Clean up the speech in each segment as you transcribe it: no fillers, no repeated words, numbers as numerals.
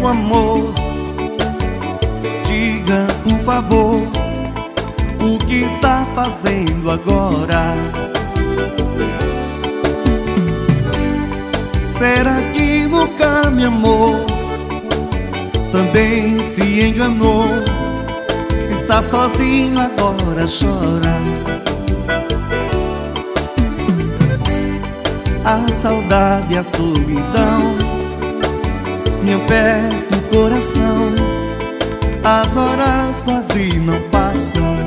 meu amor, diga por favor o que está fazendo agora. Será que nunca me amou? Também se enganou? Está sozinho agora, chora. A saudade e a solidão me aperta o coração. As horas quase não passam.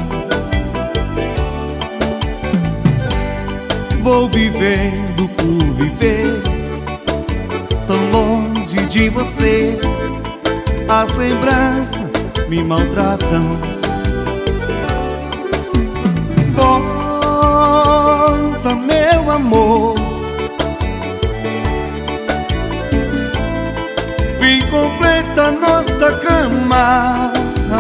Vou vivendo por viver, tão longe de você. As lembranças me maltratam. Volta, meu amor, vem completa nossa cama.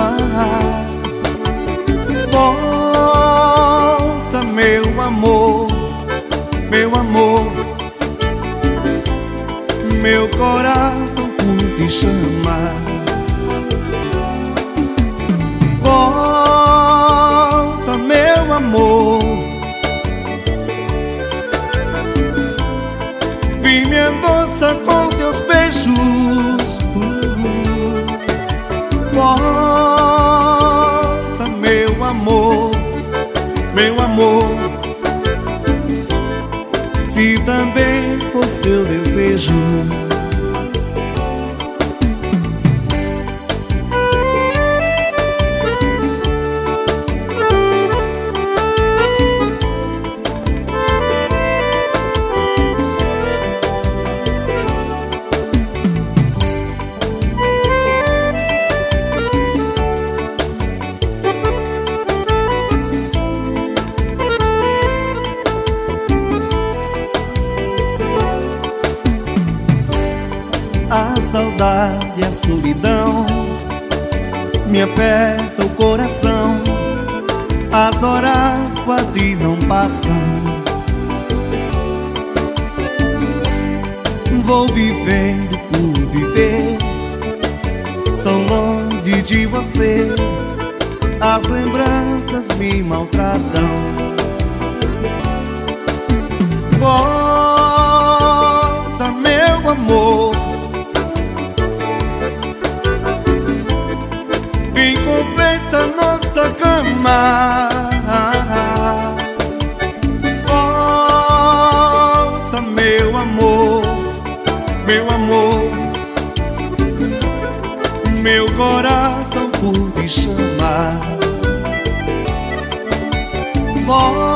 Volta, meu amor, meu amor, meu coração por te chama. Volta, meu amor, vem me adoça com teus beijos. Volta, meu amor, meu amor, se também for seu desejo. A saudade e a solidão me aperta o coração. As horas quase não passam. Vou vivendo por viver, tão longe de você. As lembranças me maltratam. Volta, meu amor, vem completa nossa cama. Volta, meu amor, meu amor, meu coração por te chamar. Volta,